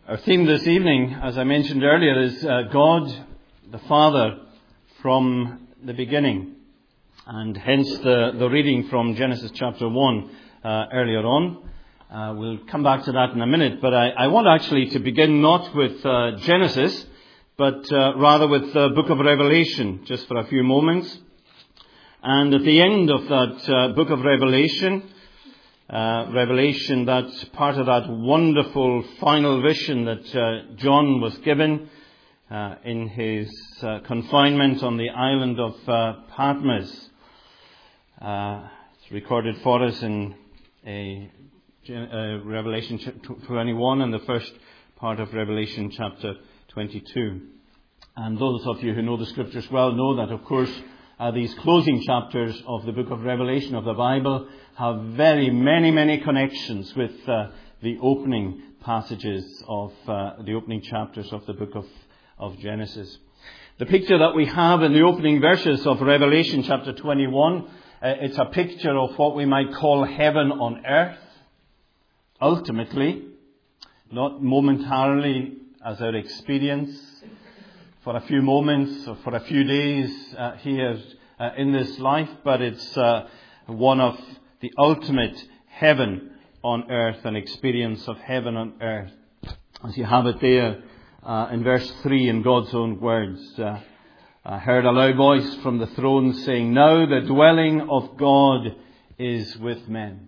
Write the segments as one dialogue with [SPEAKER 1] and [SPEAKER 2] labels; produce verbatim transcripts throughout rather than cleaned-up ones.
[SPEAKER 1] Our theme this evening, as I mentioned earlier, is uh, God the Father from the beginning. And hence the, the reading from Genesis chapter one uh, earlier on. Uh, we'll come back to that in a minute. But I, I want actually to begin not with uh, Genesis, but uh, rather with the book of Revelation, just for a few moments. And at the end of that uh, book of Revelation, Uh, Revelation, that part of that wonderful final vision that uh, John was given uh, in his uh, confinement on the island of uh, Patmos. Uh, it's recorded for us in a, a Revelation twenty-one and the first part of Revelation chapter twenty-two. And those of you who know the Scriptures well know that, of course, Uh, these closing chapters of the book of Revelation of the Bible have very many, many connections with uh, the opening passages of uh, the opening chapters of the book of, of Genesis. The picture that we have in the opening verses of Revelation chapter twenty-one, uh, it's a picture of what we might call heaven on earth. Ultimately, not momentarily as our experience, for a few moments or for a few days uh, here uh, in this life, but it's uh, one of the ultimate heaven on earth, an experience of heaven on earth. As you have it there uh, in verse three in God's own words, uh, I heard a loud voice from the throne saying, "Now the dwelling of God is with men."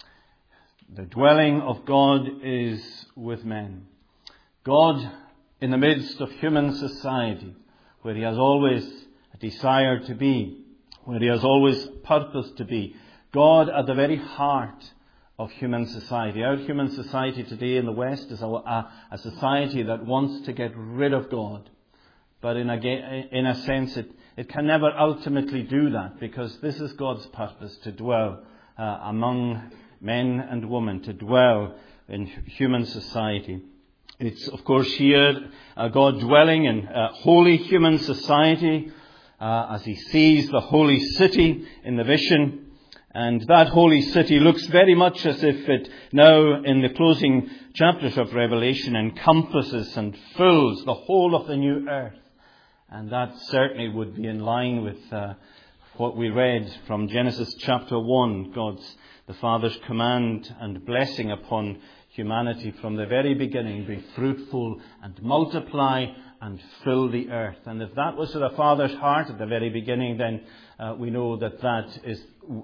[SPEAKER 1] The dwelling of God is with men. God, in the midst of human society, where He has always a desire to be, where He has always purpose to be. God at the very heart of human society. Our human society today in the West is a, a, a society that wants to get rid of God. But in a, in a sense, it, it can never ultimately do that, because this is God's purpose, to dwell uh, among men and women, to dwell in human society. It's, of course, here uh, God dwelling in uh, holy human society uh, as He sees the holy city in the vision. And that holy city looks very much as if it now, in the closing chapters of Revelation, encompasses and fills the whole of the new earth. And that certainly would be in line with uh, what we read from Genesis chapter one, God's, the Father's command and blessing upon humanity from the very beginning: be fruitful and multiply and fill the earth. And if that was to the Father's heart at the very beginning, then uh, we know that that is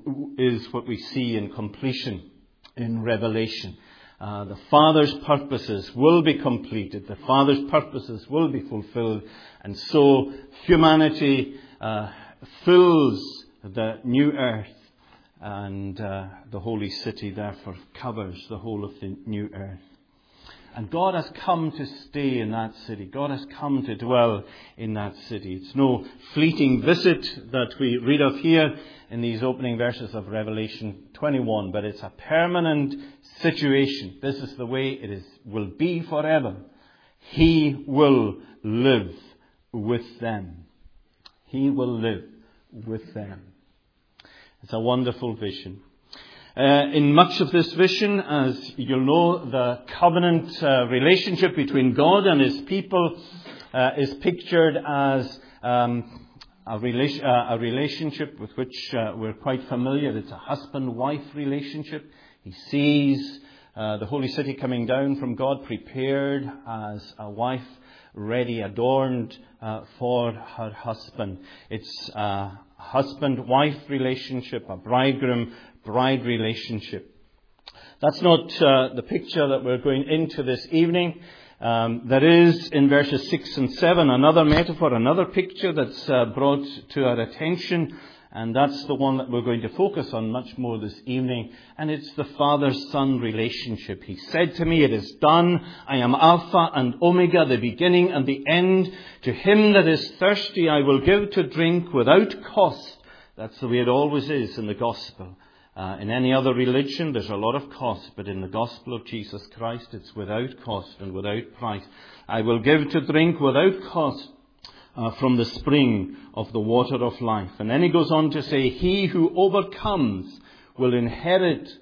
[SPEAKER 1] is what we see in completion in Revelation. Uh, the Father's purposes will be completed. The Father's purposes will be fulfilled. And so humanity uh, fills the new earth. And uh, the holy city, therefore, covers the whole of the new earth. And God has come to stay in that city. God has come to dwell in that city. It's no fleeting visit that we read of here in these opening verses of Revelation twenty-one, but it's a permanent situation. This is the way it is, will be forever. He will live with them. He will live with them. It's a wonderful vision. Uh, in much of this vision, as you'll know, the covenant uh, relationship between God and His people uh, is pictured as um, a, rela- uh, a relationship with which uh, we're quite familiar. It's a husband-wife relationship. He sees uh, the holy city coming down from God, prepared as a wife, ready, adorned uh, for her husband. It's a husband-wife relationship, a bridegroom-bride relationship. That's not uh, the picture that we're going into this evening. Um, there is, in verses six and seven, another metaphor, another picture that's uh, brought to our attention. And that's the one that we're going to focus on much more this evening. And it's the Father-Son relationship. He said to me, "It is done. I am Alpha and Omega, the beginning and the end. To him that is thirsty I will give to drink without cost." That's the way it always is in the gospel. Uh, in any other religion, there's a lot of cost. But in the gospel of Jesus Christ, it's without cost and without price. "I will give to drink without cost Uh, from the spring of the water of life." And then he goes on to say, "He who overcomes will inherit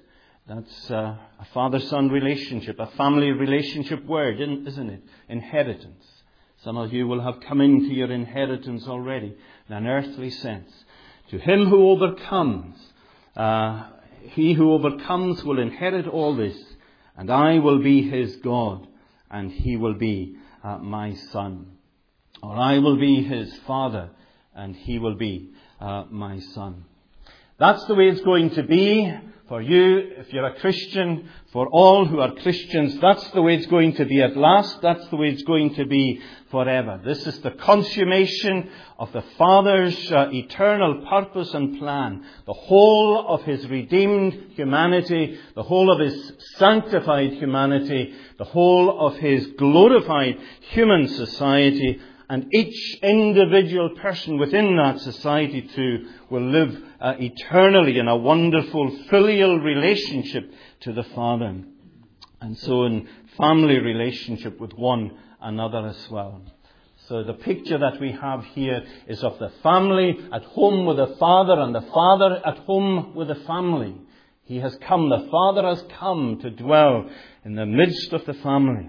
[SPEAKER 1] That's uh, a father-son relationship, a family relationship word, isn't it? Inheritance. Some of you will have come into your inheritance already in an earthly sense. To him who overcomes, uh, he who overcomes will inherit all this, and I will be his God, and he will be uh, my son. Or I will be his father, and he will be uh, my son. That's the way it's going to be for you, if you're a Christian, for all who are Christians. That's the way it's going to be at last. That's the way it's going to be forever. This is the consummation of the Father's uh, eternal purpose and plan. The whole of his redeemed humanity, the whole of his sanctified humanity, the whole of his glorified human society, and each individual person within that society too will live uh, eternally in a wonderful filial relationship to the Father. And so in family relationship with one another as well. So the picture that we have here is of the family at home with the Father, and the Father at home with the family. He has come, the Father has come to dwell in the midst of the family.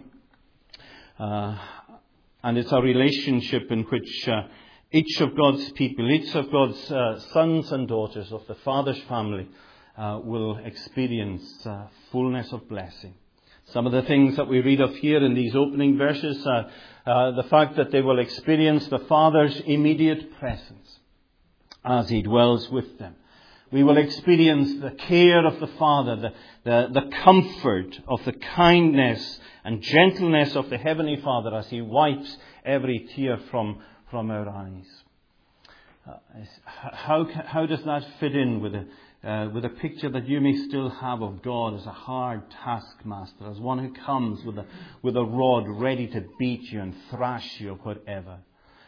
[SPEAKER 1] Uh, And it's a relationship in which uh, each of God's people, each of God's uh, sons and daughters of the Father's family uh, will experience uh, fullness of blessing. Some of the things that we read of here in these opening verses are uh, the fact that they will experience the Father's immediate presence as he dwells with them. We will experience the care of the Father, the, the, the comfort of the kindness and gentleness of the Heavenly Father as he wipes every tear from, from our eyes. Uh, how, how does that fit in with a, uh, with a picture that you may still have of God as a hard taskmaster, as one who comes with a, with a rod ready to beat you and thrash you or whatever?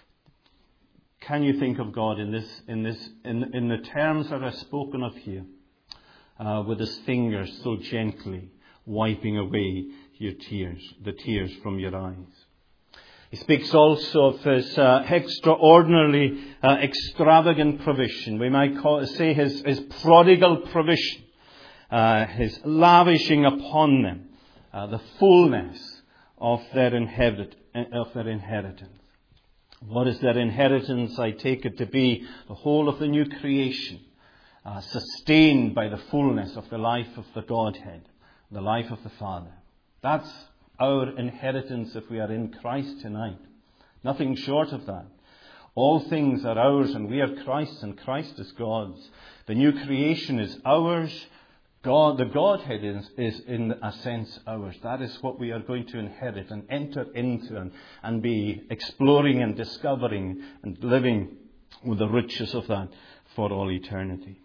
[SPEAKER 1] Can you think of God in this, in this, in, in the terms that are spoken of here, uh, with his fingers so gently wiping away your tears, the tears from your eyes? He speaks also of his uh, extraordinarily uh, extravagant provision. We might call, say his, his prodigal provision, uh, his lavishing upon them uh, the fullness of their inherit, of their inheritance. What is their inheritance? I take it to be the whole of the new creation, uh, sustained by the fullness of the life of the Godhead, the life of the Father. That's our inheritance if we are in Christ tonight. Nothing short of that. All things are ours, and we are Christ's, and Christ is God's. The new creation is ours. God, the Godhead is, is in a sense ours. That is what we are going to inherit and enter into and, and be exploring and discovering and living with the riches of that for all eternity.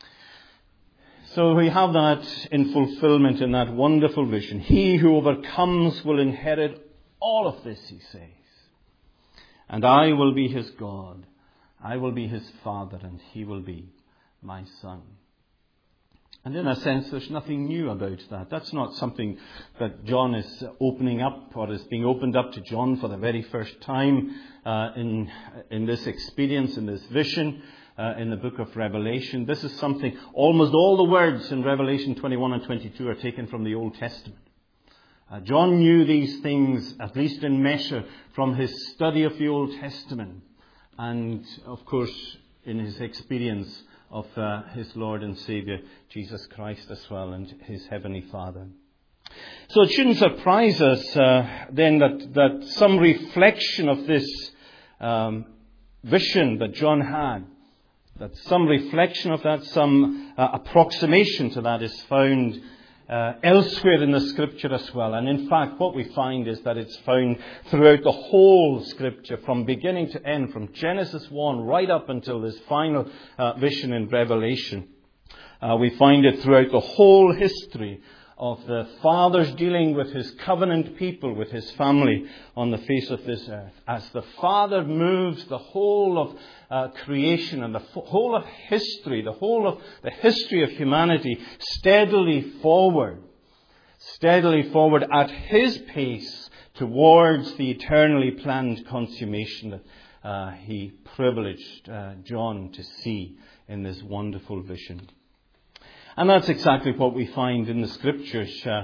[SPEAKER 1] So we have that in fulfillment in that wonderful vision. He who overcomes will inherit all of this, he says. And I will be his God. I will be his Father, and he will be my Son. And in a sense, there's nothing new about that. That's not something that John is opening up or is being opened up to John for the very first time uh, in in this experience, in this vision, uh, in the book of Revelation. This is something, almost all the words in Revelation twenty-one and twenty-two are taken from the Old Testament. Uh, John knew these things, at least in measure, from his study of the Old Testament. And, of course, in his experience of uh, his Lord and Saviour, Jesus Christ as well, and his Heavenly Father. So it shouldn't surprise us uh, then that, that some reflection of this um, vision that John had, that some reflection of that, some uh, approximation to that is found uh, elsewhere in the Scripture as well. And in fact, what we find is that it's found throughout the whole Scripture, from beginning to end, from Genesis one right up until this final uh, vision in Revelation. Uh, we find it throughout the whole history of the Father's dealing with his covenant people, with his family on the face of this earth. As the Father moves the whole of uh, creation and the f- whole of history, the whole of the history of humanity steadily forward, steadily forward at his pace towards the eternally planned consummation that uh, he privileged uh, John to see in this wonderful vision. And that's exactly what we find in the Scriptures. Uh,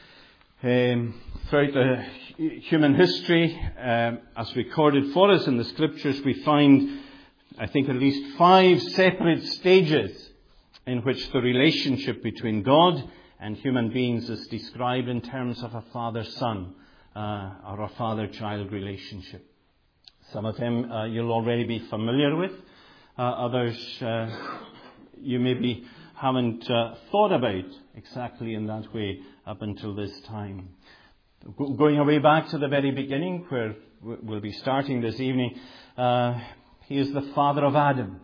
[SPEAKER 1] um, throughout the human history, um, as recorded for us in the Scriptures, we find, I think, at least five separate stages in which the relationship between God and human beings is described in terms of a father-son uh, or a father-child relationship. Some of them uh, you'll already be familiar with. Uh, others uh, you maybe haven't uh, thought about exactly in that way up until this time. Go- going away back to the very beginning, where we'll be starting this evening, uh, he is the father of Adam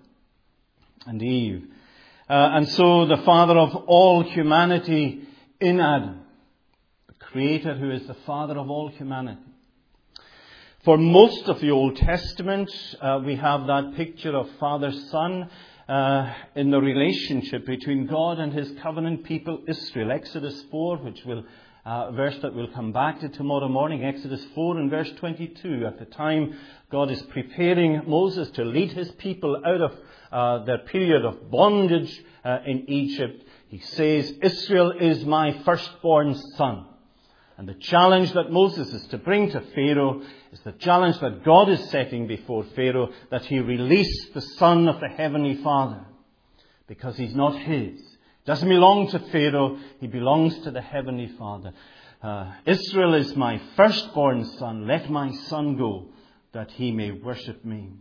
[SPEAKER 1] and Eve. Uh, and so the father of all humanity in Adam. The Creator who is the father of all humanity. For most of the Old Testament, uh, we have that picture of father-son uh, in the relationship between God and His covenant people Israel. Exodus four, which will uh, verse that we'll come back to tomorrow morning. Exodus four and verse twenty-two. At the time God is preparing Moses to lead His people out of uh, their period of bondage uh, in Egypt, He says, "Israel is my firstborn son." And the challenge that Moses is to bring to Pharaoh is the challenge that God is setting before Pharaoh, that he release the son of the Heavenly Father. Because he's not his. He doesn't belong to Pharaoh. He belongs to the Heavenly Father. Uh, Israel is my firstborn son. Let my son go, that he may worship me.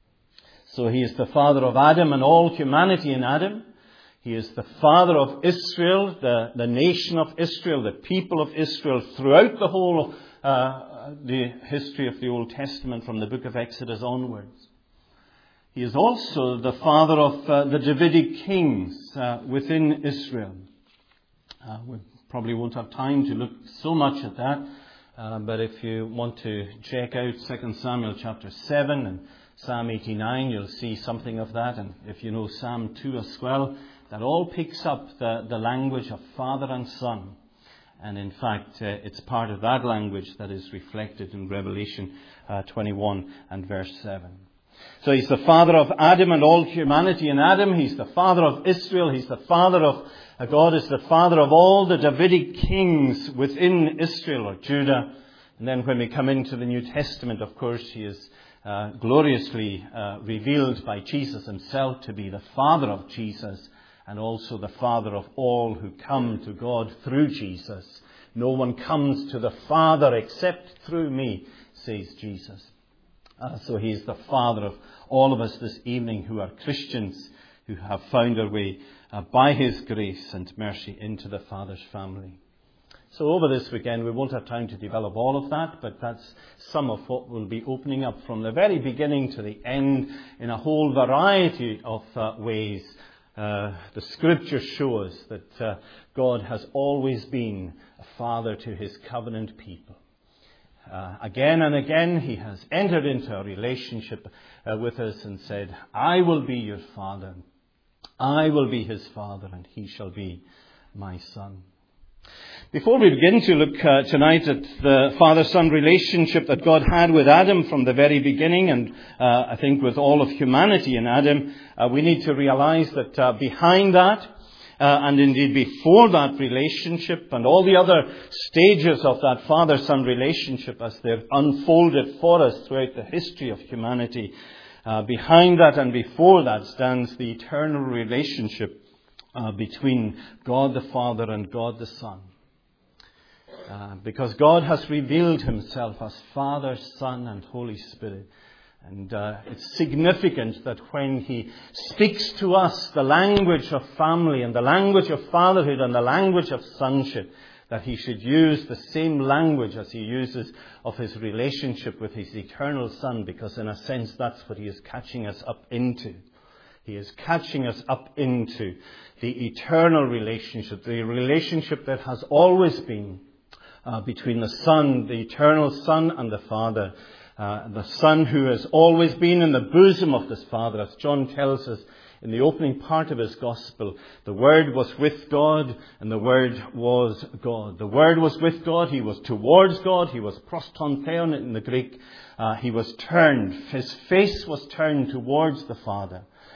[SPEAKER 1] So he is the father of Adam and all humanity in Adam. He is the father of Israel, the, the nation of Israel, the people of Israel throughout the whole of uh, the history of the Old Testament from the book of Exodus onwards. He is also the father of uh, the Davidic kings uh, within Israel. Uh, we probably won't have time to look so much at that, uh, but if you want to check out Second Samuel chapter seven and Psalm eighty-nine, you'll see something of that. And if you know Psalm two as well, that all picks up the, the language of father and son. And in fact, uh, it's part of that language that is reflected in Revelation uh, twenty-one and verse seven. So he's the father of Adam and all humanity in Adam. He's the father of Israel. He's the father of, uh, God is the father of all the Davidic kings within Israel or Judah. And then when we come into the New Testament, of course, he is uh, gloriously uh, revealed by Jesus himself to be the father of Jesus. And also the Father of all who come to God through Jesus. No one comes to the Father except through me, says Jesus. Uh, so he is the Father of all of us this evening who are Christians, who have found our way uh, by His grace and mercy into the Father's family. So over this weekend we won't have time to develop all of that, but that's some of what we'll be opening up from the very beginning to the end in a whole variety of uh, ways. Uh, the Scripture shows that uh, God has always been a father to His covenant people. Uh, again and again He has entered into a relationship uh, with us and said, "I will be your father, I will be his father, and he shall be my son." Before we begin to look uh, tonight at the father-son relationship that God had with Adam from the very beginning, and uh, I think with all of humanity in Adam, uh, we need to realize that uh, behind that, uh, and indeed before that relationship, and all the other stages of that father-son relationship as they're unfolded for us throughout the history of humanity, uh, behind that and before that stands the eternal relationship uh, between God the Father and God the Son. Uh, because God has revealed Himself as Father, Son, and Holy Spirit. And uh, it's significant that when He speaks to us the language of family and the language of fatherhood and the language of sonship, that He should use the same language as He uses of His relationship with His eternal Son, because in a sense that's what He is catching us up into. He is catching us up into the eternal relationship, the relationship that has always been Uh, between the Son, the eternal Son, and the Father. Uh, the Son who has always been in the bosom of this Father. As John tells us in the opening part of his Gospel, the Word was with God, and the Word was God. The Word was with God. He was towards God. He was proston theon in the Greek. Uh, he was turned. His face was turned towards the Father.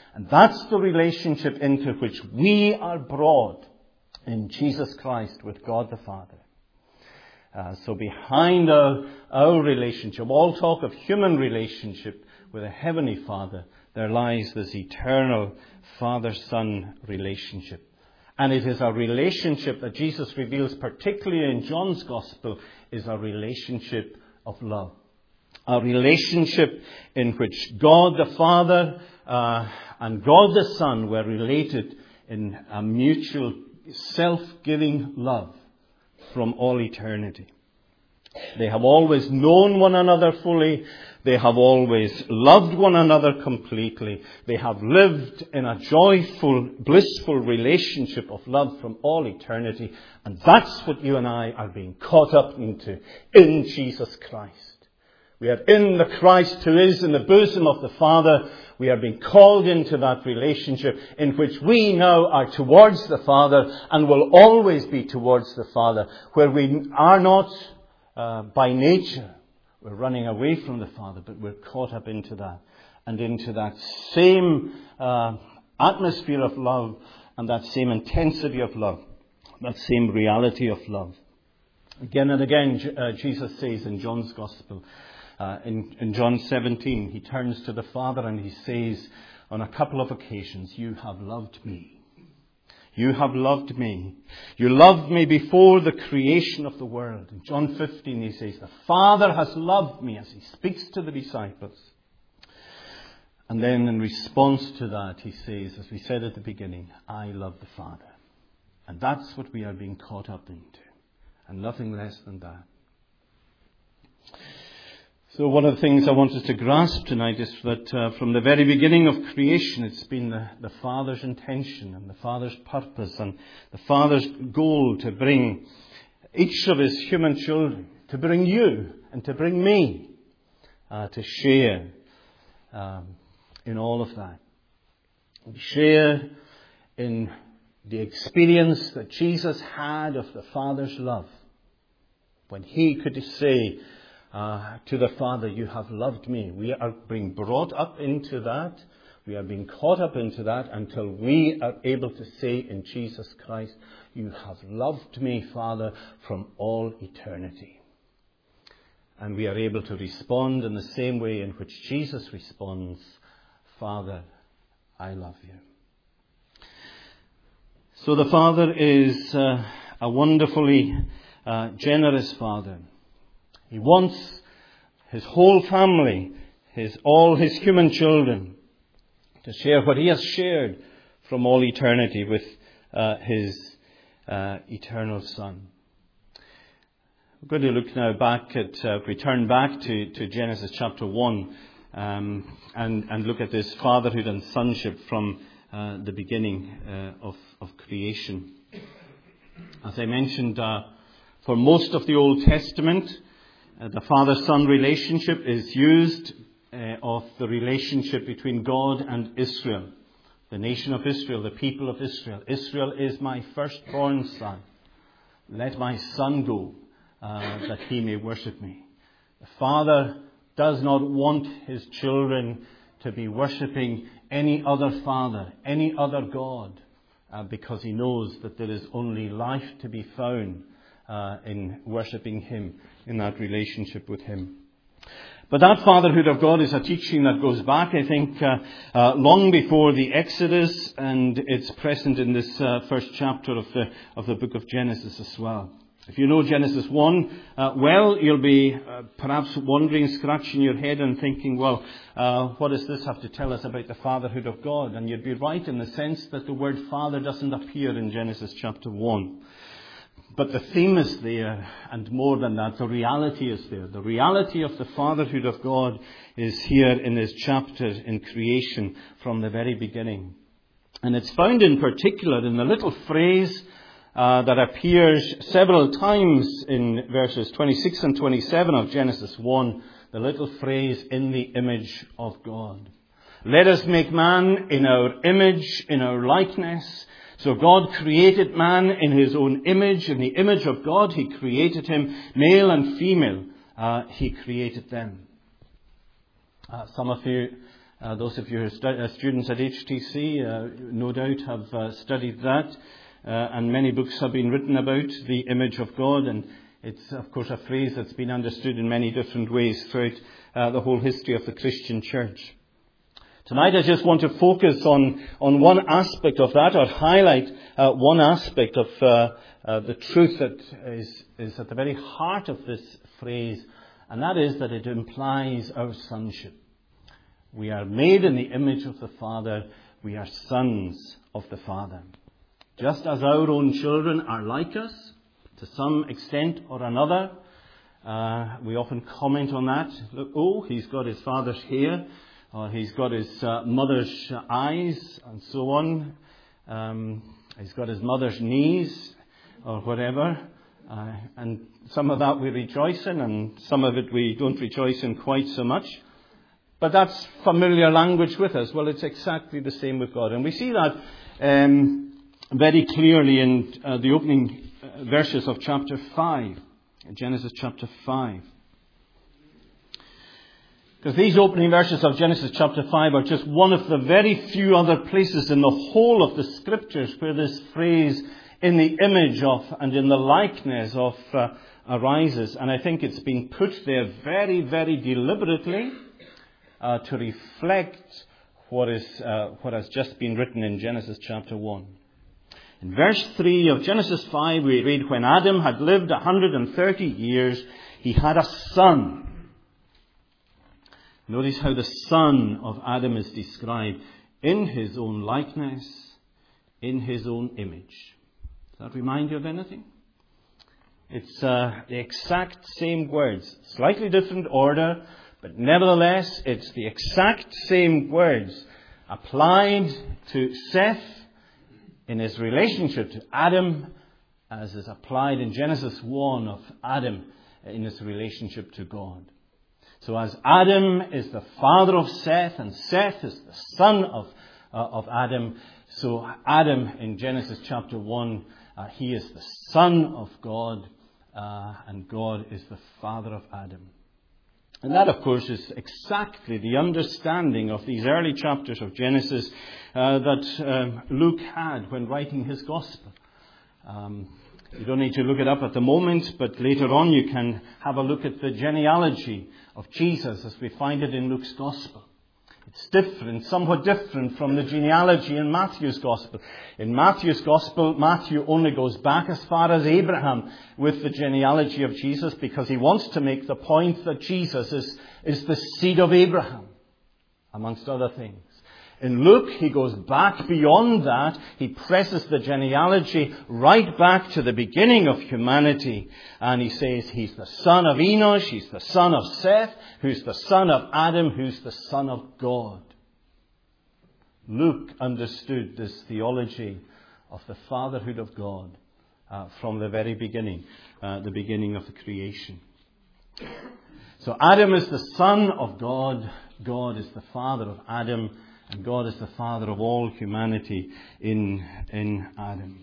[SPEAKER 1] And that's the relationship into which we are brought in Jesus Christ with God the Father. Uh, so behind our, our relationship, all talk of human relationship with a heavenly Father, there lies this eternal Father-Son relationship. And it is a relationship that Jesus reveals, particularly in John's Gospel, is a relationship of love. A relationship in which God the Father uh, and God the Son were related in a mutual self-giving love from all eternity. They have always known one another fully. They have always loved one another completely. They have lived in a joyful, blissful relationship of love from all eternity. And that's what you and I are being caught up into in Jesus Christ. We are in the Christ who is in the bosom of the Father. We are being called into that relationship in which we now are towards the Father and will always be towards the Father, where we are not uh, by nature, we're running away from the Father, but we're caught up into that and into that same uh, atmosphere of love and that same intensity of love, that same reality of love. Again and again, uh, Jesus says in John's Gospel, Uh, in, in John seventeen, he turns to the Father and he says on a couple of occasions, "You have loved me. You have loved me. You loved me before the creation of the world." In John fifteen, he says, "The Father has loved me," as he speaks to the disciples. And then in response to that, he says, as we said at the beginning, "I love the Father." And that's what we are being caught up into. And nothing less than that. So one of the things I want us to grasp tonight is that uh, from the very beginning of creation, it's been the, the Father's intention and the Father's purpose and the Father's goal to bring each of his human children, to bring you and to bring me, uh, to share um, in all of that. Share in the experience that Jesus had of the Father's love. When he could say, Uh, to the Father, "You have loved me." We are being brought up into that. We are being caught up into that until we are able to say in Jesus Christ, "You have loved me, Father, from all eternity." And we are able to respond in the same way in which Jesus responds, "Father, I love you." So the Father is uh, a wonderfully uh, generous Father. He wants his whole family, his all his human children, to share what he has shared from all eternity with uh, his uh, eternal Son. We're going to look now back at, uh, return back to, to Genesis chapter one um, and, and look at this fatherhood and sonship from uh, the beginning uh, of, of creation. As I mentioned, uh, for most of the Old Testament, Uh, the father-son relationship is used uh, of the relationship between God and Israel, the nation of Israel, the people of Israel. "Israel is my firstborn son. Let my son go, uh, that he may worship me." The Father does not want his children to be worshipping any other father, any other God, uh, because he knows that there is only life to be found Uh, in worshipping him, in that relationship with him. But that fatherhood of God is a teaching that goes back, I think, uh, uh, long before the Exodus, and it's present in this uh, first chapter of the of the book of Genesis as well. If you know Genesis one, uh, well, you'll be uh, perhaps wondering, scratching your head and thinking, well, uh, what does this have to tell us about the fatherhood of God? And you'd be right in the sense that the word father doesn't appear in Genesis chapter one. But the theme is there, and more than that, the reality is there. The reality of the fatherhood of God is here in this chapter in creation from the very beginning. And it's found in particular in the little phrase uh, that appears several times in verses twenty-six and twenty-seven of Genesis one, the little phrase, "in the image of God." "Let us make man in our image, in our likeness." So God created man in his own image. In the image of God, he created him. Male and female, uh, he created them. Uh, some of you Uh, those of you who are stu- uh, students at H T C, uh, no doubt have uh, studied that. Uh, and many books have been written about the image of God. And it's, of course, a phrase that's been understood in many different ways throughout uh, the whole history of the Christian church. Tonight I just want to focus on, on one aspect of that, or highlight uh, one aspect of uh, uh, the truth that is, is at the very heart of this phrase, and that is that it implies our sonship. We are made in the image of the Father. We are sons of the Father. Just as our own children are like us, to some extent or another, uh, we often comment on that. Look, oh, he's got his father's hair, or he's got his uh, mother's eyes, and so on. Um, he's got his mother's knees, or whatever. Uh, and some of that we rejoice in, and some of it we don't rejoice in quite so much. But that's familiar language with us. Well, it's exactly the same with God. And we see that um, very clearly in uh, the opening uh, verses of chapter five, Genesis chapter five. Because these opening verses of Genesis chapter five are just one of the very few other places in the whole of the Scriptures where this phrase, in the image of and in the likeness of, uh, arises. And I think it's been put there very, very deliberately uh, to reflect what is uh, what has just been written in Genesis chapter one. In verse three of Genesis five, we read, when Adam had lived one hundred thirty years, he had a son. Notice how the son of Adam is described: in his own likeness, in his own image. Does that remind you of anything? It's uh, the exact same words, slightly different order, but nevertheless it's the exact same words applied to Seth in his relationship to Adam, as is applied in Genesis one of Adam in his relationship to God. So as Adam is the father of Seth, and Seth is the son of, uh, of Adam, so Adam in Genesis chapter one, uh, he is the son of God, uh, and God is the father of Adam. And that, of course, is exactly the understanding of these early chapters of Genesis uh, that um, Luke had when writing his Gospel. Um, you don't need to look it up at the moment, but later on you can have a look at the genealogy of Jesus as we find it in Luke's Gospel. It's different, somewhat different from the genealogy in Matthew's Gospel. In Matthew's Gospel, Matthew only goes back as far as Abraham with the genealogy of Jesus, because he wants to make the point that Jesus is, is the seed of Abraham, amongst other things. In Luke, he goes back beyond that. He presses the genealogy right back to the beginning of humanity. And he says he's the son of Enosh, he's the son of Seth, who's the son of Adam, who's the son of God. Luke understood this theology of the fatherhood of God uh, from the very beginning, uh, the beginning of the creation. So Adam is the son of God. God is the father of Adam. And God is the father of all humanity in, in Adam.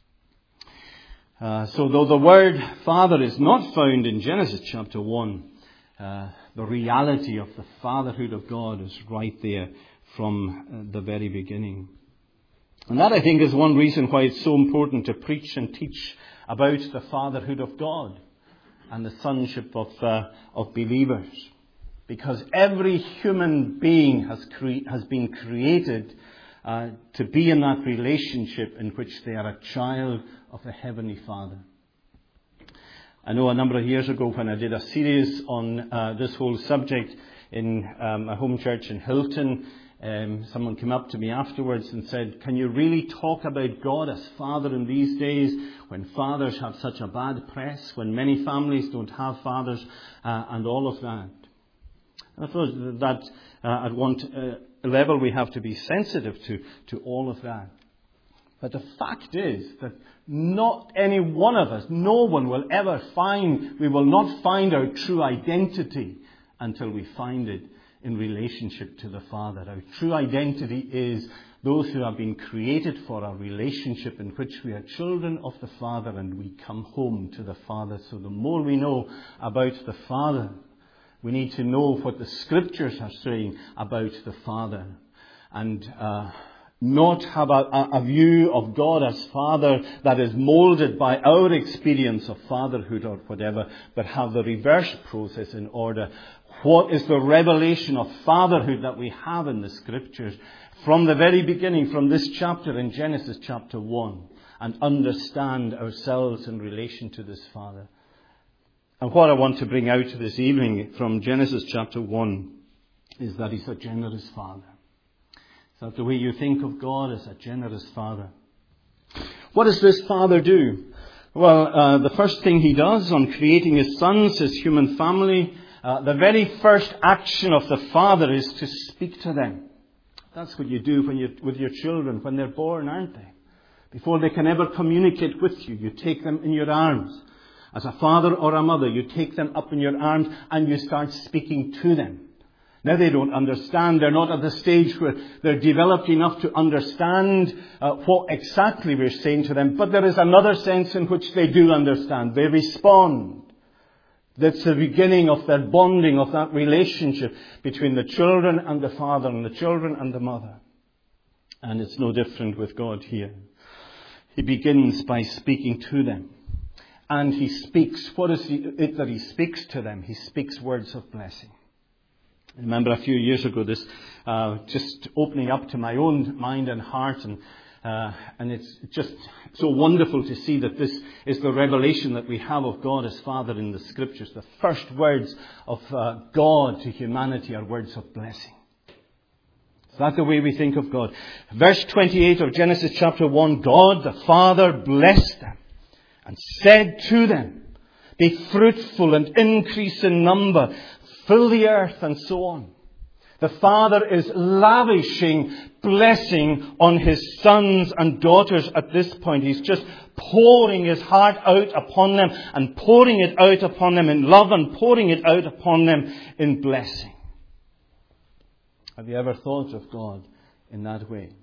[SPEAKER 1] Uh, so though the word father is not found in Genesis chapter one, uh, the reality of the fatherhood of God is right there from uh, the very beginning. And that, I think, is one reason why it's so important to preach and teach about the fatherhood of God and the sonship of, uh, of believers. Because every human being has cre- has been created uh, to be in that relationship in which they are a child of the Heavenly Father. I know a number of years ago when I did a series on uh, this whole subject in um, a home church in Hilton, um, someone came up to me afterwards and said, can you really talk about God as Father in these days when fathers have such a bad press, when many families don't have fathers, uh, and all of that? I thought that uh, at one uh, level we have to be sensitive to, to all of that. But the fact is that not any one of us, no one will ever find, we will not find our true identity until we find it in relationship to the Father. Our true identity is those who have been created for a relationship in which we are children of the Father and we come home to the Father. So the more we know about the Father, We need to know what the Scriptures are saying about the Father. And uh, not have a, a view of God as Father that is molded by our experience of fatherhood or whatever, but have the reverse process in order. What is the revelation of fatherhood that we have in the Scriptures from the very beginning, from this chapter in Genesis chapter one, and understand ourselves in relation to this Father. And what I want to bring out this evening from Genesis chapter one is that He's a generous Father. Is that the way you think of God, as a generous Father? What does this Father do? Well, uh, the first thing He does on creating His sons, His human family, uh, the very first action of the Father is to speak to them. That's what you do when you with your children when they're born, aren't they? Before they can ever communicate with you, you take them in your arms. As a father or a mother, you take them up in your arms and you start speaking to them. Now they don't understand. They're not at the stage where they're developed enough to understand uh, what exactly we're saying to them. But there is another sense in which they do understand. They respond. That's the beginning of that bonding, of that relationship between the children and the father and the children and the mother. And it's no different with God here. He begins by speaking to them. And He speaks. What is it that He speaks to them? He speaks words of blessing. I remember a few years ago this uh, just opening up to my own mind and heart, and uh, and it's just so wonderful to see that this is the revelation that we have of God as Father in the Scriptures. The first words of uh, God to humanity are words of blessing. Is that the way we think of God? Verse twenty-eight of Genesis chapter one, God the Father blessed them and said to them, be fruitful and increase in number, fill the earth, and so on. The Father is lavishing blessing on His sons and daughters at this point. He's just pouring His heart out upon them and pouring it out upon them in love and pouring it out upon them in blessing. Have you ever thought of God in that way?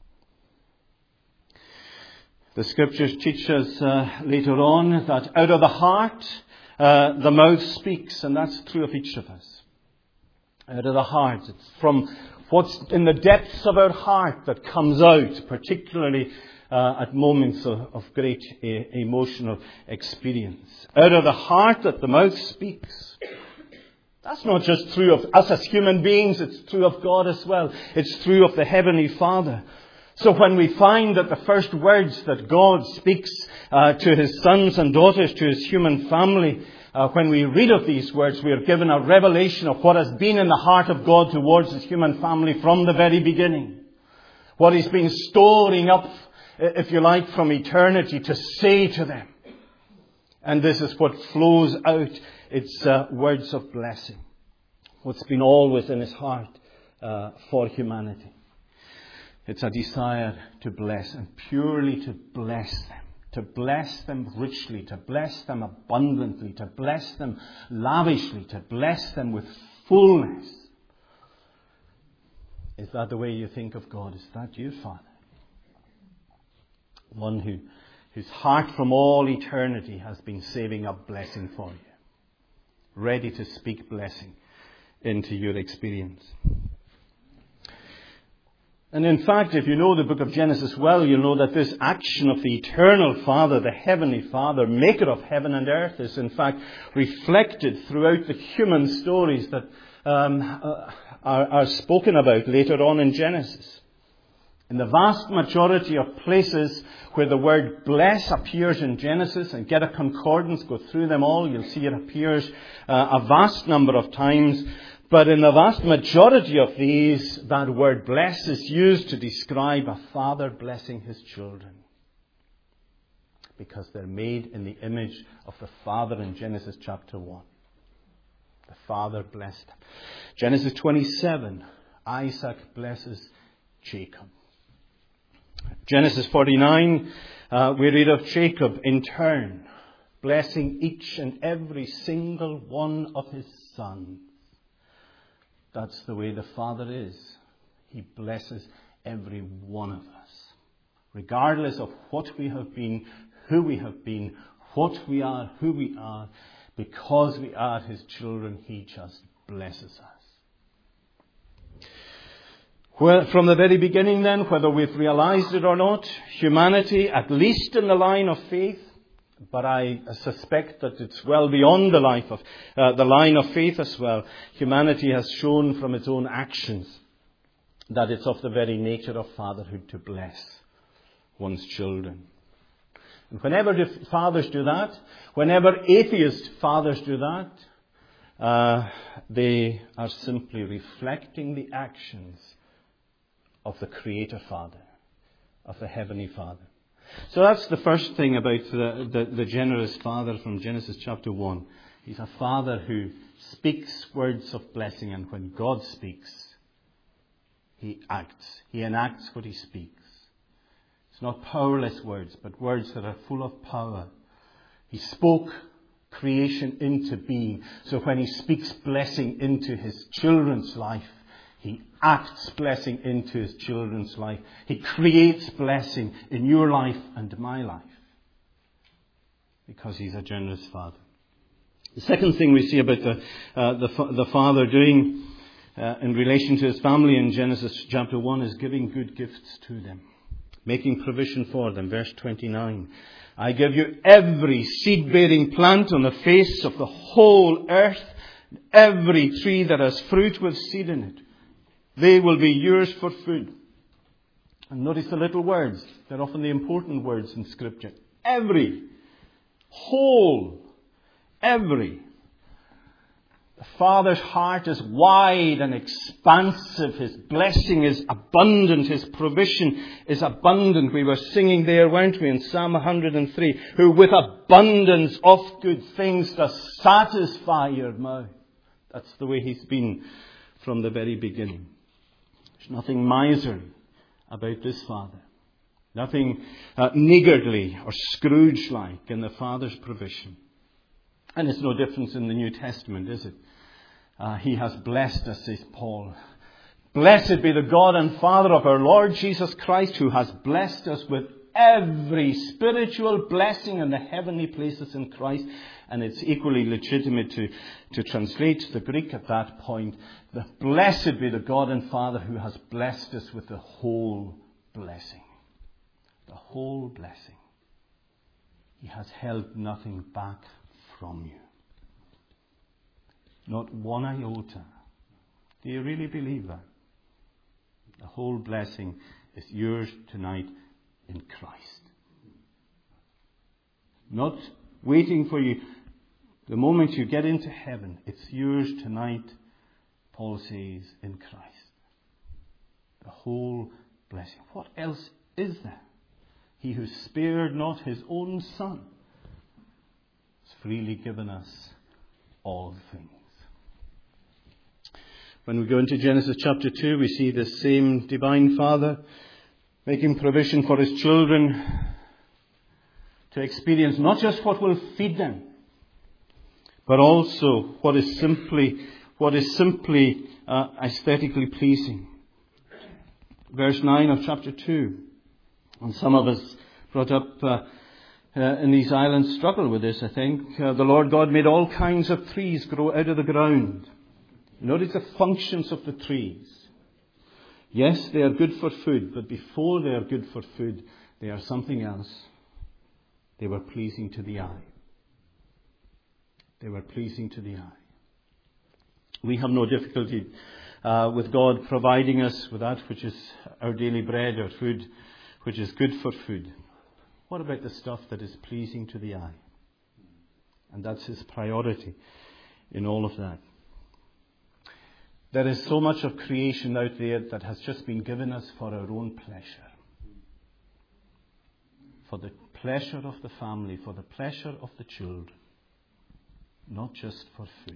[SPEAKER 1] The Scriptures teach us uh, later on that out of the heart Uh, the mouth speaks, and that's true of each of us. Out of the heart. It's from what's in the depths of our heart that comes out, particularly uh, at moments of, of great uh, emotional experience. Out of the heart that the mouth speaks. That's not just true of us as human beings, it's true of God as well. It's true of the Heavenly Father. So when we find that the first words that God speaks uh, to His sons and daughters, to His human family, uh, when we read of these words, we are given a revelation of what has been in the heart of God towards His human family from the very beginning. What He's been storing up, if you like, from eternity to say to them. And this is what flows out. It's uh, words of blessing. What's been always in His heart uh, for humanity. It's a desire to bless, and purely to bless them. To bless them richly, to bless them abundantly, to bless them lavishly, to bless them with fullness. Is that the way you think of God? Is that you, Father? One who, whose heart from all eternity has been saving up blessing for you. Ready to speak blessing into your experience. And in fact, if you know the book of Genesis well, you'll know that this action of the eternal Father, the Heavenly Father, maker of heaven and earth, is in fact reflected throughout the human stories that um, uh, are, are spoken about later on in Genesis. In the vast majority of places where the word bless appears in Genesis, and get a concordance, go through them all, you'll see it appears uh, a vast number of times. But in the vast majority of these, that word bless is used to describe a father blessing his children. Because they're made in the image of the Father in Genesis chapter one. The Father blessed them. Genesis twenty-seven, Isaac blesses Jacob. Genesis forty-nine, uh, we read of Jacob in turn, blessing each and every single one of his sons. That's the way the Father is. He blesses every one of us. Regardless of what we have been, who we have been, what we are, who we are, because we are His children, He just blesses us. Well, from the very beginning then, whether we've realized it or not, humanity, at least in the line of faith, but I suspect that it's well beyond the life of uh, the line of faith as well, humanity has shown from its own actions that it's of the very nature of fatherhood to bless one's children. And whenever the fathers do that, whenever atheist fathers do that, uh, they are simply reflecting the actions of the Creator Father, of the Heavenly Father. So that's the first thing about the, the, the generous Father from Genesis chapter one. He's a Father who speaks words of blessing, and when God speaks, He acts. He enacts what He speaks. It's not powerless words, but words that are full of power. He spoke creation into being. So when He speaks blessing into His children's life, He acts blessing into His children's life. He creates blessing in your life and my life. Because He's a generous Father. The second thing we see about the, uh, the, the Father doing uh, in relation to His family in Genesis chapter one is giving good gifts to them. Making provision for them. Verse twenty-nine. I give you every seed-bearing plant on the face of the whole earth, every tree that has fruit with seed in it. They will be yours for food. And notice the little words. They're often the important words in Scripture. Every. Whole. Every. The Father's heart is wide and expansive. His blessing is abundant. His provision is abundant. We were singing there, weren't we, in Psalm one hundred three, who with abundance of good things does satisfy your mouth. That's the way He's been from the very beginning. There's nothing miserly about this Father. Nothing uh, niggardly or Scrooge-like in the Father's provision. And it's no difference in the New Testament, is it? Uh, he has blessed us, says Paul. Blessed be the God and Father of our Lord Jesus Christ, who has blessed us with every spiritual blessing in the heavenly places in Christ. And it's equally legitimate to, to translate the Greek at that point. The blessed be the God and Father who has blessed us with the whole blessing. The whole blessing. He has held nothing back from you. Not one iota. Do you really believe that? The whole blessing is yours tonight in Christ. Not waiting for you the moment you get into heaven. It's yours tonight, Paul says, in Christ. The whole blessing. What else is there? He who spared not His own Son has freely given us all things. When we go into Genesis chapter two, we see the same divine Father making provision for His children to experience not just what will feed them, but also what is simply what is simply uh, aesthetically pleasing. Verse nine of chapter two. And some of us brought up uh, uh, in these islands struggle with this, I think. Uh, the Lord God made all kinds of trees grow out of the ground. Notice the functions of the trees. Yes, they are good for food, but before they are good for food, they are something else. They were pleasing to the eye. They were pleasing to the eye. We have no difficulty uh, with God providing us with that which is our daily bread, our food, which is good for food. What about the stuff that is pleasing to the eye? And that's His priority in all of that. There is so much of creation out there that has just been given us for our own pleasure. For the pleasure of the family, for the pleasure of the children. Not just for food.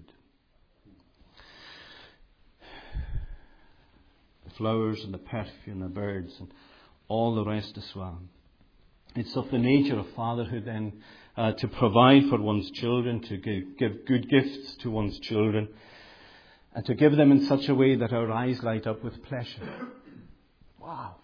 [SPEAKER 1] The flowers and the perfume, the birds and all the rest as well. It's of the nature of fatherhood then uh, to provide for one's children, to give, give good gifts to one's children, and to give them in such a way that our eyes light up with pleasure. Wow.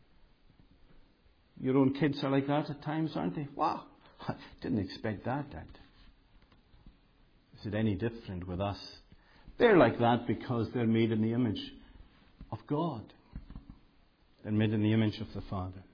[SPEAKER 1] Your own kids are like that at times, aren't they? Wow. I didn't expect that, Dad. Is it any different with us They're like that because they're made in the image of God. They're made in the image of the Father.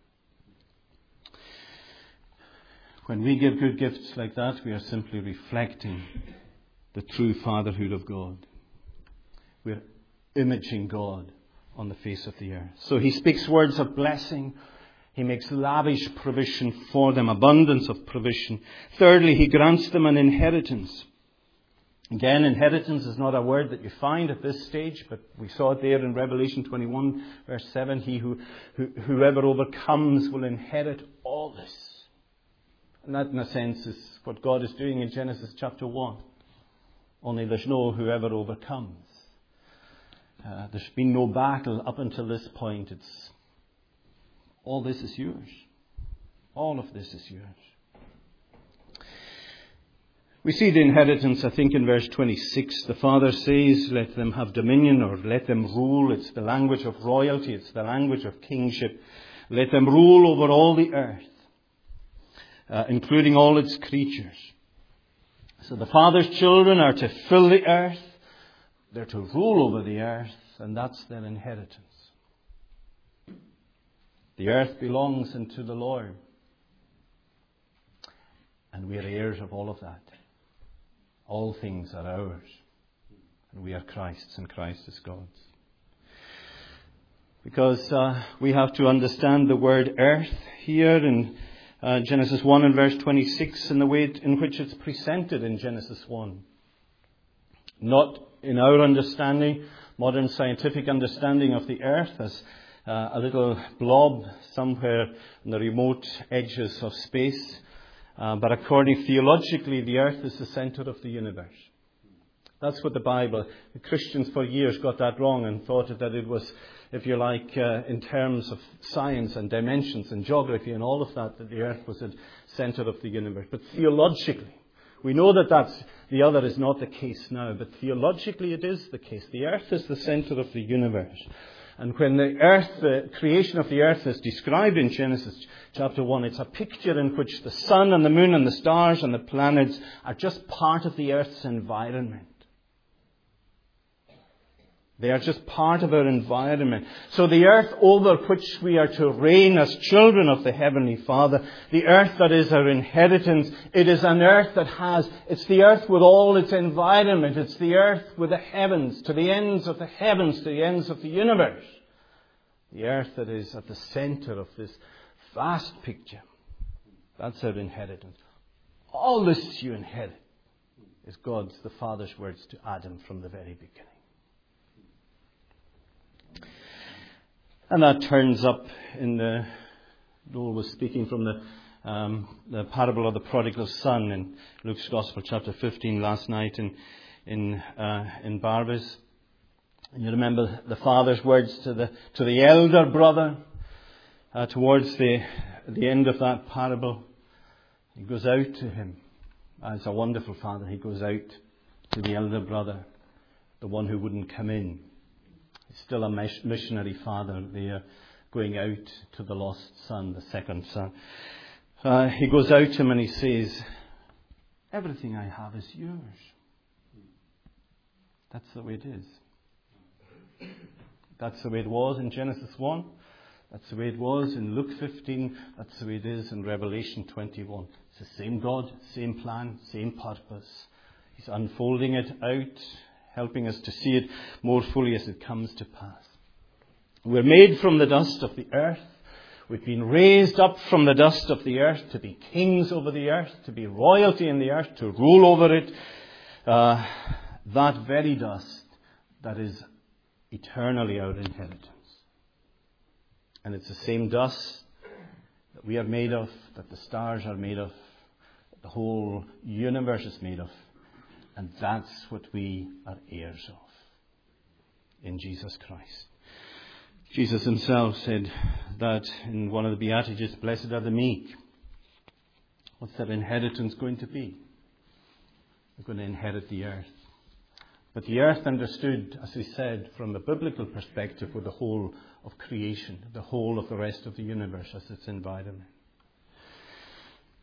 [SPEAKER 1] When we give good gifts like that, we are simply reflecting the true fatherhood of God. We're imaging God on the face of the earth. So he speaks words of blessing. He makes lavish provision for them, abundance of provision. Thirdly, he grants them an inheritance. Again, inheritance is not a word that you find at this stage, but we saw it there in Revelation twenty-one, verse seven. He who, who whoever overcomes will inherit all this. And that, in a sense, is what God is doing in Genesis chapter one. Only there's no whoever overcomes. Uh, there's been no battle up until this point. It's all this is yours. All of this is yours. We see the inheritance, I think, in verse twenty-six. The Father says, let them have dominion, or let them rule. It's the language of royalty. It's the language of kingship. Let them rule over all the earth, uh, including all its creatures. So the Father's children are to fill the earth. They're to rule over the earth, and that's their inheritance. The earth belongs unto the Lord. And we are heirs of all of that. All things are ours. And we are Christ's, and Christ is God's. Because uh, we have to understand the word earth here in uh, Genesis one and verse twenty-six, and the way in which it's presented in Genesis one. Not in our understanding, modern scientific understanding of the earth, as uh, a little blob somewhere on the remote edges of space. Uh, but according theologically, the earth is the center of the universe. That's what the Bible, the Christians for years got that wrong and thought that it was, if you like, uh, in terms of science and dimensions and geography and all of that, that the earth was the center of the universe. But theologically, we know that that's, the other is not the case now, but theologically it is the case. The earth is the center of the universe. And when the earth, the creation of the earth is described in Genesis chapter one, it's a picture in which the sun and the moon and the stars and the planets are just part of the earth's environment. They are just part of our environment. So the earth over which we are to reign as children of the Heavenly Father, the earth that is our inheritance, it is an earth that has, it's the earth with all its environment. It's the earth with the heavens, to the ends of the heavens, to the ends of the universe. The earth that is at the center of this vast picture. That's our inheritance. All this you inherit is God's, the Father's words to Adam from the very beginning. And that turns up in the, Noel was speaking from the um, the parable of the prodigal son in Luke's Gospel, chapter fifteen, last night in in uh, in Barbas. And you remember the father's words to the to the elder brother uh, towards the the end of that parable. He goes out to him as a wonderful father. He goes out to the elder brother, the one who wouldn't come in. He's still a missionary father there, going out to the lost son, the second son. Uh, he goes out to him and he says, everything I have is yours. That's the way it is. That's the way it was in Genesis one. That's the way it was in Luke fifteen. That's the way it is in Revelation twenty-one. It's the same God, same plan, same purpose. He's unfolding it out, helping us to see it more fully as it comes to pass. We're made from the dust of the earth. We've been raised up from the dust of the earth to be kings over the earth, to be royalty in the earth, to rule over it. Uh, that very dust that is eternally our inheritance. And it's the same dust that we are made of, that the stars are made of, that the whole universe is made of. And that's what we are heirs of in Jesus Christ. Jesus himself said that in one of the Beatitudes, blessed are the meek. What's their inheritance going to be? They're going to inherit the earth. But the earth understood, as we said, from a biblical perspective, with the whole of creation, the whole of the rest of the universe as its environment.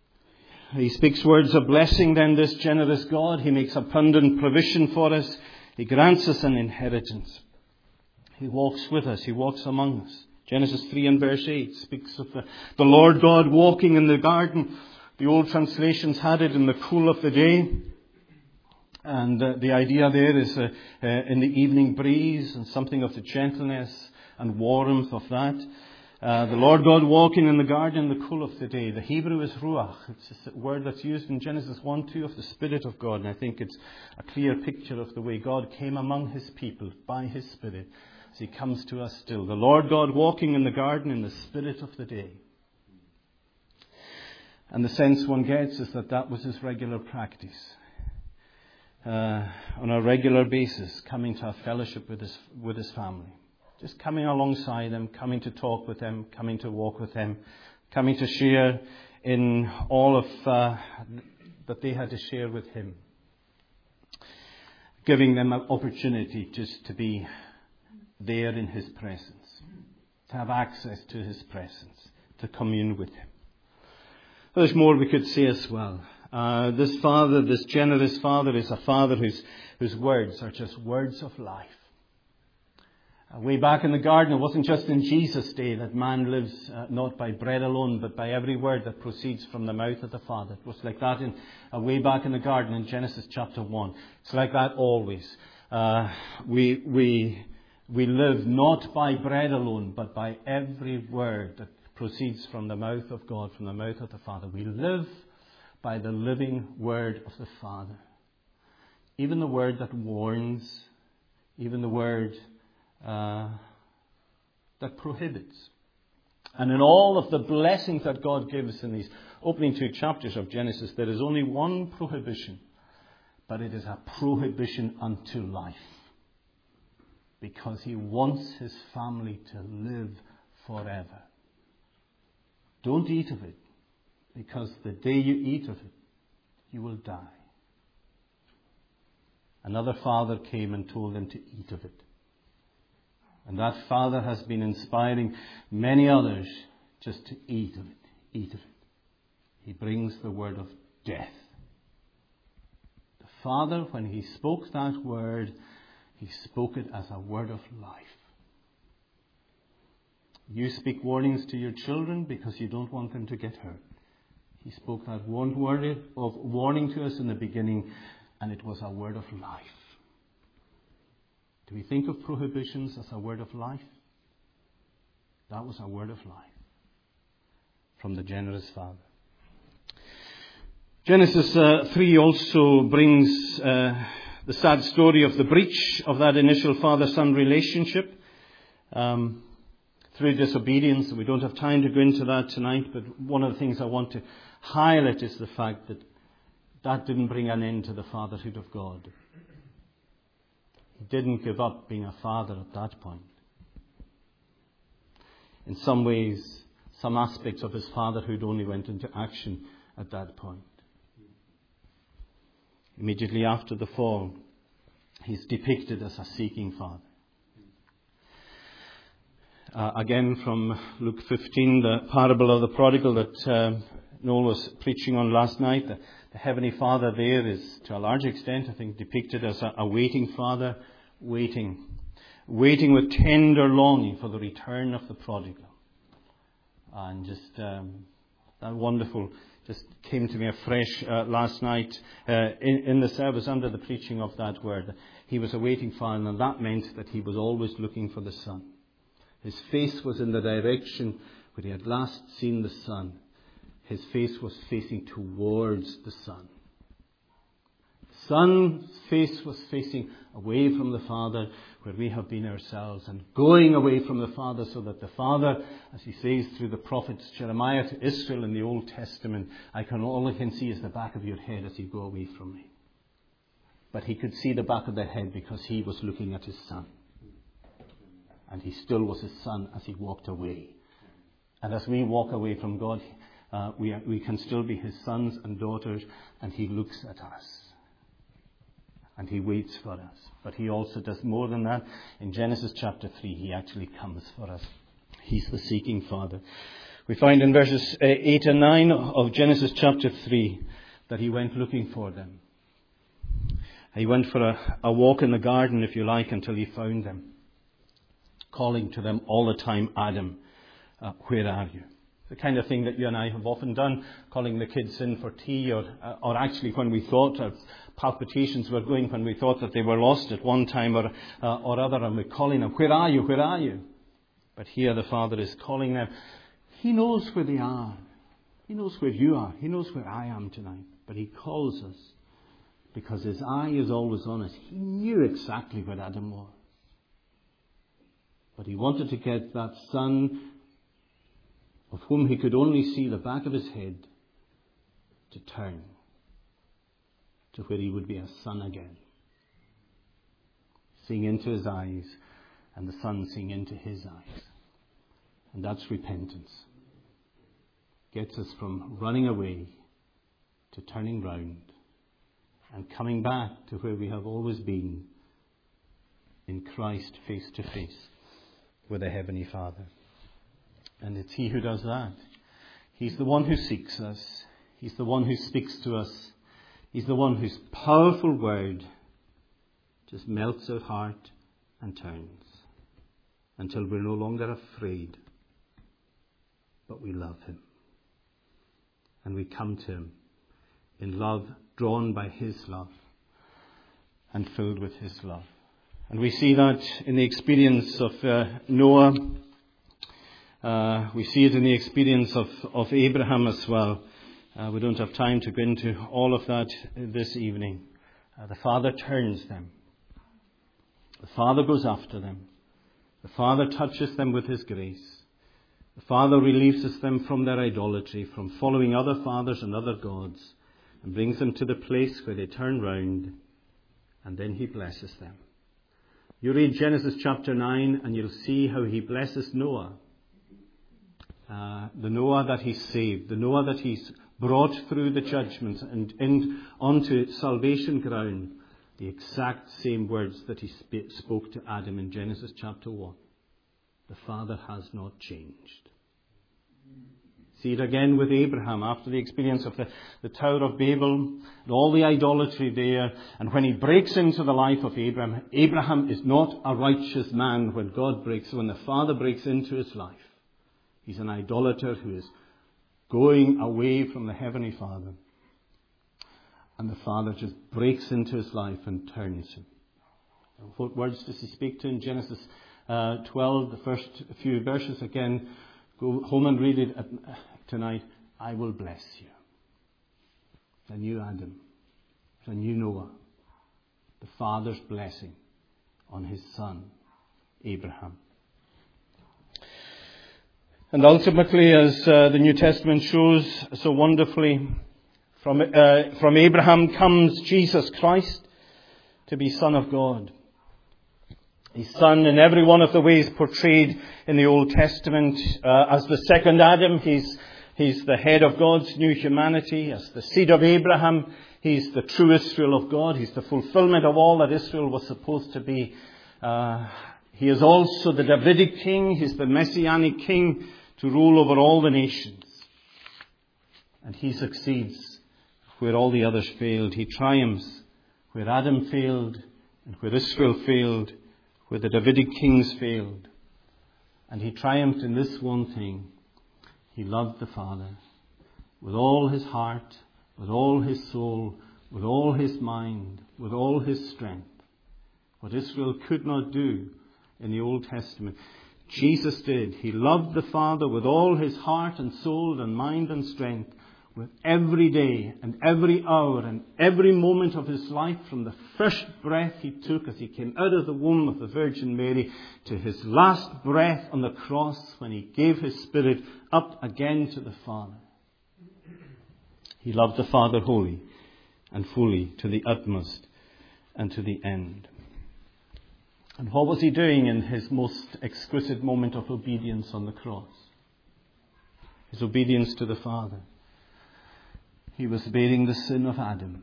[SPEAKER 1] He speaks words of blessing then, this generous God. He makes abundant provision for us. He grants us an inheritance. He walks with us. He walks among us. Genesis three and verse eight speaks of the, the Lord God walking in the garden. The old translations had it in the cool of the day. And uh, the idea there is uh, uh, in the evening breeze and something of the gentleness and warmth of that. Uh, the Lord God walking in the garden in the cool of the day. The Hebrew is ruach. It's a word that's used in Genesis one two of the Spirit of God. And I think it's a clear picture of the way God came among His people by His Spirit as He comes to us still. The Lord God walking in the garden in the spirit of the day. And the sense one gets is that that was His regular practice. Uh, on a regular basis, coming to have fellowship with his, with his family. Just coming alongside them, coming to talk with them, coming to walk with them, coming to share in all of uh, that they had to share with Him. Giving them an opportunity just to be there in His presence, to have access to His presence, to commune with Him. There's more we could say as well. Uh, this Father, this generous Father, is a Father whose, whose words are just words of life. Uh, way back in the garden, it wasn't just in Jesus' day that man lives uh, not by bread alone, but by every word that proceeds from the mouth of the Father. It was like that in, uh, way back in the garden in Genesis chapter one. It's like that always. Uh, we, we, we live not by bread alone, but by every word that proceeds from the mouth of God, from the mouth of the Father. We live by the living word of the Father. Even the word that warns, even the word uh, that prohibits. And in all of the blessings that God gives in these opening two chapters of Genesis, there is only one prohibition, but it is a prohibition unto life. Because He wants His family to live forever. Don't eat of it. Because the day you eat of it, you will die. Another father came and told them to eat of it. And that father has been inspiring many others just to eat of it, eat of it. He brings the word of death. The Father, when He spoke that word, He spoke it as a word of life. You speak warnings to your children because you don't want them to get hurt. He spoke that one word of warning to us in the beginning, and it was a word of life. Do we think of prohibitions as a word of life? That was a word of life from the generous Father. Genesis uh, three also brings uh, the sad story of the breach of that initial father-son relationship. Um, through disobedience. We don't have time to go into that tonight, but one of the things I want to highlight is the fact that that didn't bring an end to the fatherhood of God. He didn't give up being a father at that point. In some ways, some aspects of His fatherhood only went into action at that point. Immediately after the fall, He's depicted as a seeking father. Uh, again from Luke fifteen, the parable of the prodigal that uh, Noel was preaching on last night. The, the Heavenly Father there is, to a large extent, I think, depicted as a, a waiting Father, waiting. Waiting with tender longing for the return of the prodigal. And just um, that wonderful just came to me afresh uh, last night uh, in, in the service under the preaching of that word. He was a waiting Father, and that meant that He was always looking for the Son. His face was in the direction where He had last seen the Son. His face was facing towards the Son. The Son's face was facing away from the Father, where we have been ourselves, and going away from the Father, so that the Father, as He says through the prophet Jeremiah to Israel in the Old Testament, I can all I can see is the back of your head as you go away from me. But He could see the back of their head because He was looking at His Son. And He still was His Son as He walked away. And as we walk away from God, uh, we, are, we can still be His sons and daughters, and He looks at us. And He waits for us. But He also does more than that. In Genesis chapter three, He actually comes for us. He's the seeking Father. We find in verses eight and nine of Genesis chapter three that He went looking for them. He went for a, a walk in the garden, if you like, until he found them, calling to them all the time, Adam, uh, where are you? The kind of thing that you and I have often done, calling the kids in for tea, or uh, or actually when we thought our palpitations were going, when we thought that they were lost at one time or uh, or other, and we're calling them, where are you, where are you? But here the Father is calling them. He knows where they are. He knows where you are. He knows where I am tonight. But he calls us because his eye is always on us. He knew exactly where Adam was. But he wanted to get that son of whom he could only see the back of his head to turn to where he would be a son again. Seeing into his eyes, and the son seeing into his eyes. And that's repentance. Gets us from running away to turning round and coming back to where we have always been, in Christ, face to face with the Heavenly Father. And it's He who does that. He's the one who seeks us. He's the one who speaks to us. He's the one whose powerful word just melts our heart and turns until we're no longer afraid, but we love Him. And we come to Him in love, drawn by His love and filled with His love. And we see that in the experience of uh, Noah. Uh, we see it in the experience of, of Abraham as well. Uh, we don't have time to go into all of that this evening. Uh, the Father turns them. The Father goes after them. The Father touches them with His grace. The Father releases them from their idolatry, from following other fathers and other gods, and brings them to the place where they turn round, and then He blesses them. You read Genesis chapter nine, and you'll see how He blesses Noah. Uh, the Noah that He saved, the Noah that He's brought through the judgment and in, onto salvation ground, the exact same words that He sp- spoke to Adam in Genesis chapter one. The Father has not changed. See it again with Abraham after the experience of the, the Tower of Babel and all the idolatry there. And when he breaks into the life of Abraham, Abraham is not a righteous man when God breaks, when the Father breaks into his life. He's an idolater who is going away from the Heavenly Father. And the Father just breaks into his life and turns him. And what words does He speak to in Genesis uh, twelve, the first few verses again? Go home and read it tonight. I will bless you. The new Adam, the new Noah, the Father's blessing on His son, Abraham. And ultimately, as uh, the New Testament shows so wonderfully, from, uh, from Abraham comes Jesus Christ to be Son of God. He's Son in every one of the ways portrayed in the Old Testament. Uh, as the second Adam, he's, he's the head of God's new humanity. As the seed of Abraham, He's the true Israel of God. He's the fulfillment of all that Israel was supposed to be. Uh, he is also the Davidic king. He's the messianic king to rule over all the nations. And He succeeds where all the others failed. He triumphs where Adam failed and where Israel failed, where the Davidic kings failed. And He triumphed in this one thing. He loved the Father with all His heart, with all His soul, with all His mind, with all His strength. What Israel could not do in the Old Testament, Jesus did. He loved the Father with all His heart and soul and mind and strength, with every day and every hour and every moment of His life, from the first breath He took as He came out of the womb of the Virgin Mary to His last breath on the cross when He gave His Spirit up again to the Father. He loved the Father wholly and fully to the utmost and to the end. And what was He doing in His most exquisite moment of obedience on the cross? His obedience to the Father. He was bearing the sin of Adam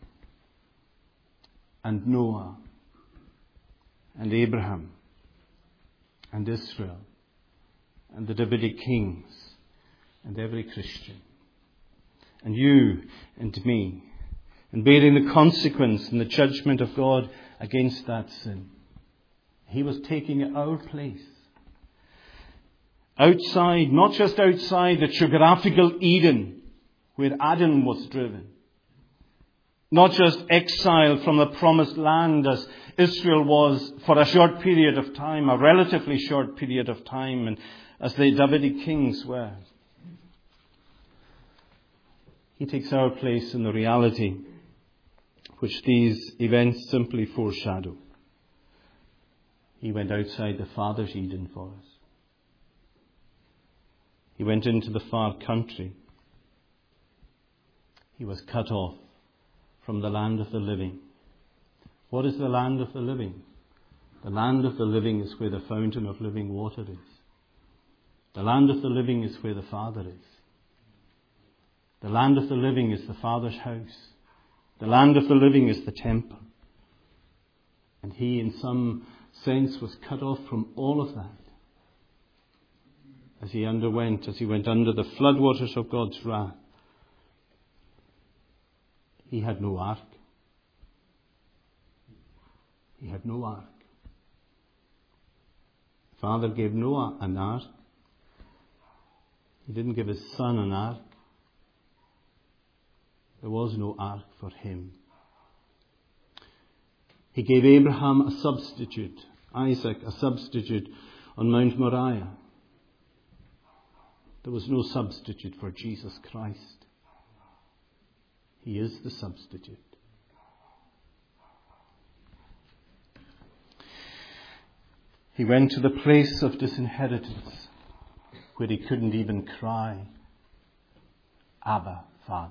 [SPEAKER 1] and Noah and Abraham and Israel and the Davidic kings and every Christian and you and me. and bearing the consequence and the judgment of God against that sin. He was taking our place. Outside, not just outside the geographical Eden where Adam was driven. Not just exiled from the promised land as Israel was for a short period of time, a relatively short period of time, and as the Davidic kings were. He takes our place in the reality which these events simply foreshadow. He went outside the Father's Eden for us. He went into the far country. He was cut off from the land of the living. What is the land of the living? The land of the living is where the fountain of living water is. The land of the living is where the Father is. The land of the living is the Father's house. The land of the living is the temple. And he, in some sense, was cut off from all of that as he underwent, as he went under the floodwaters of God's wrath. He had no ark. He had no ark. Father gave Noah an ark. He didn't give his son an ark. There was no ark for him. He gave Abraham a substitute, Isaac a substitute on Mount Moriah. There was no substitute for Jesus Christ. He is the substitute. He went to the place of disinheritance where he couldn't even cry, Abba, Father.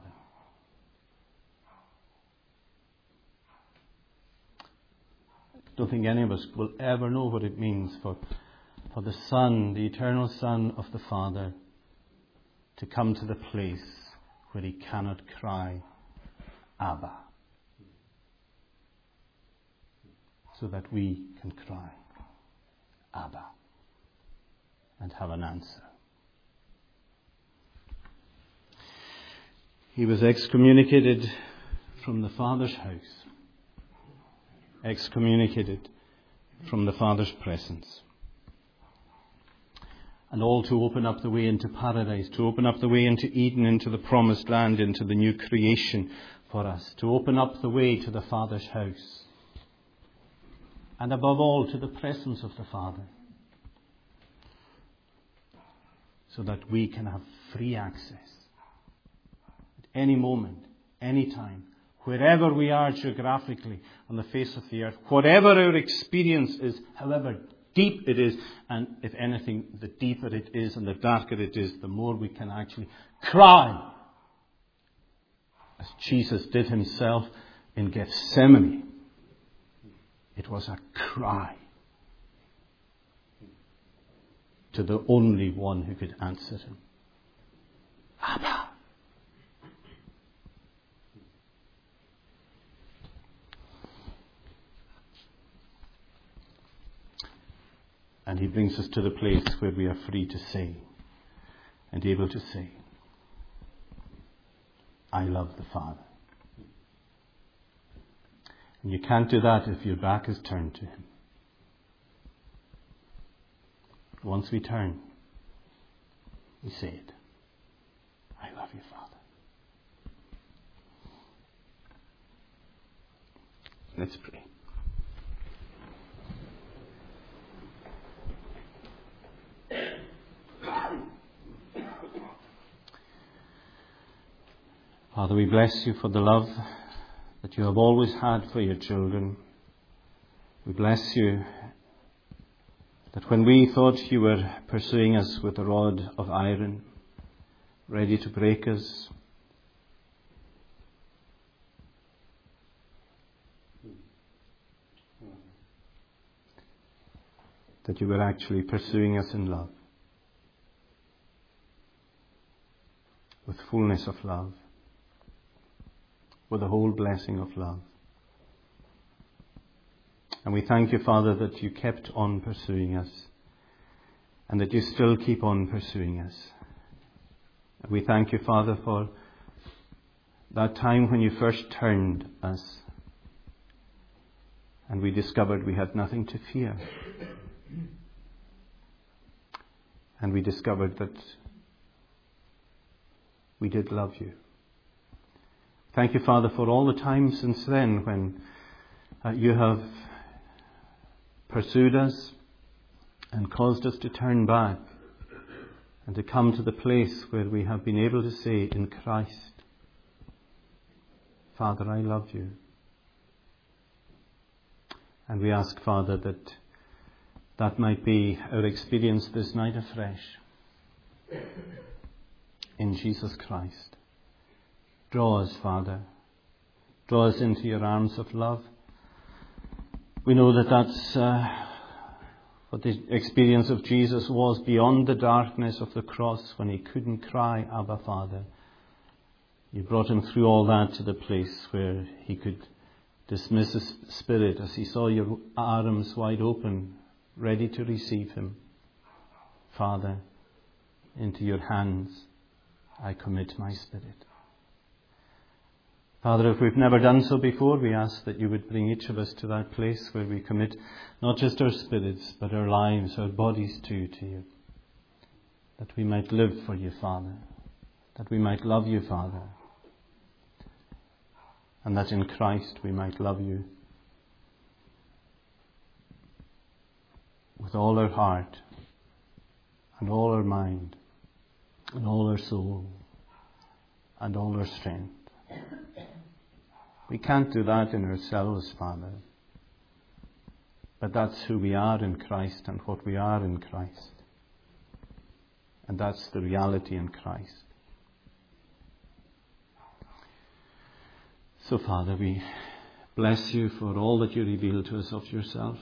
[SPEAKER 1] I don't think any of us will ever know what it means for, for the Son, the eternal Son of the Father, to come to the place where he cannot cry, Abba, so that we can cry, Abba, and have an answer. He was excommunicated from the Father's house, excommunicated from the Father's presence. And all to open up the way into paradise, to open up the way into Eden, into the promised land, into the new creation for us, to open up the way to the Father's house. And above all, to the presence of the Father, so that we can have free access at any moment, any time, wherever we are geographically on the face of the earth, whatever our experience is, however deep it is, and if anything, the deeper it is and the darker it is, the more we can actually cry, as Jesus did himself in Gethsemane. It was a cry to the only one who could answer him. Abba. And he brings us to the place where we are free to say and able to say, I love the Father. And you can't do that if your back is turned to him. Once we turn, we say it. I love you, Father. Let's pray. Father, we bless you for the love that you have always had for your children. We bless you that when we thought you were pursuing us with a rod of iron, ready to break us, that you were actually pursuing us in love, with fullness of love, with the whole blessing of love. And we thank you, Father, that you kept on pursuing us and that you still keep on pursuing us. And we thank you, Father, for that time when you first turned us and we discovered we had nothing to fear. And we discovered that we did love you. Thank you, Father, for all the times since then when uh, you have pursued us and caused us to turn back and to come to the place where we have been able to say in Christ, Father, I love you. And we ask, Father, that that might be our experience this night afresh. In Jesus Christ. Draw us, Father. Draw us into your arms of love. We know that that's uh, what the experience of Jesus was beyond the darkness of the cross when he couldn't cry, Abba, Father. You brought him through all that to the place where he could dismiss his spirit as he saw your arms wide open, ready to receive him. Father, into your hands I commit my spirit. Father, if we've never done so before, we ask that you would bring each of us to that place where we commit not just our spirits, but our lives, our bodies too, to you. That we might live for you, Father. That we might love you, Father. And that in Christ we might love you with all our heart and all our mind and all our soul and all our strength. We can't do that in ourselves, Father. But that's who we are in Christ and what we are in Christ. And that's the reality in Christ. So, Father, we bless you for all that you reveal to us of yourself.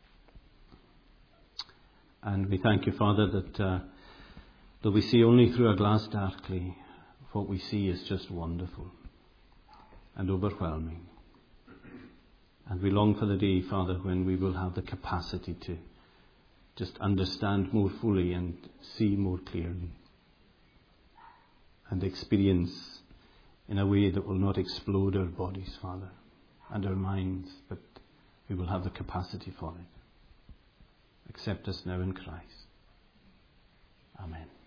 [SPEAKER 1] And we thank you, Father, that uh, though we see only through a glass darkly, what we see is just wonderful and overwhelming. And we long for the day, Father, when we will have the capacity to just understand more fully and see more clearly and experience in a way that will not explode our bodies, Father, and our minds, but we will have the capacity for it. Accept us now in Christ. Amen.